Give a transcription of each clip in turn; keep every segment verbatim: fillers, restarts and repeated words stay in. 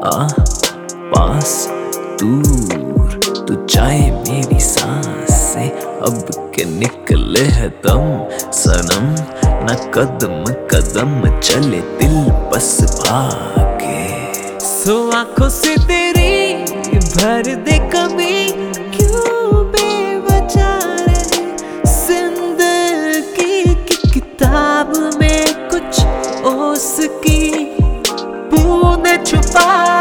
आ पास दूर तू चाहे मेरी सांस से अब के निकले है दम सनम न कदम कदम चले दिल बस भागे। सो आंखों से तेरी भर दे कभी क्यों बेवजह रहे जिंदगी की किताब में कुछ ओस की बूंदें छुपा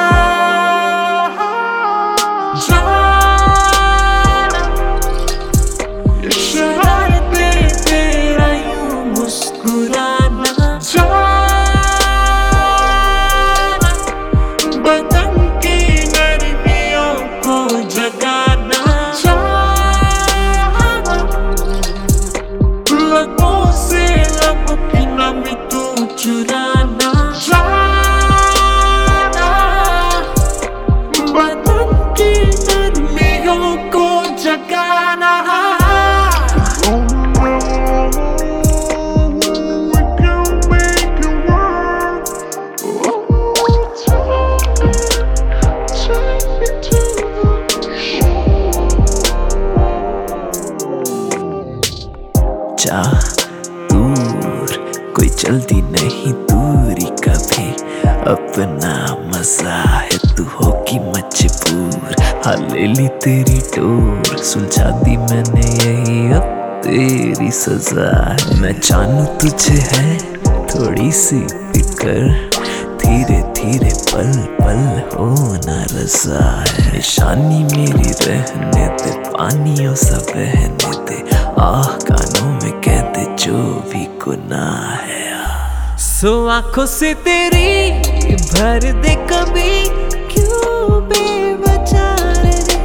जा दूर कोई जल्दी नहीं दूरी कभी अपना मजा है तू होगी मजबूर। हाँ ले ली तेरी डोर सुलझा दी मैंने यही अब तेरी सजा है। मैं जानू तुझे है थोड़ी सी फिकर धीरे धीरे पल पल होना रजा है। निशानी मेरी रहने दे पानियों सा बहने दे आह कानों में कह दे जो भी गुनाह है। सो आंखों से तेरी भर दे कभी क्यों बेवजह रहे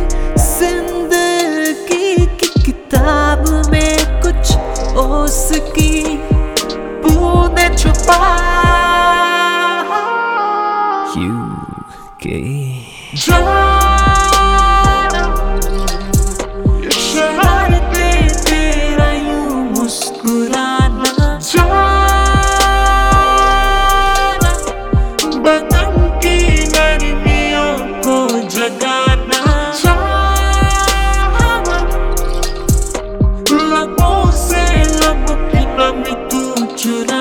जिंदगी की किताब में कुछ ओस की बूंदें छुपा यू के should I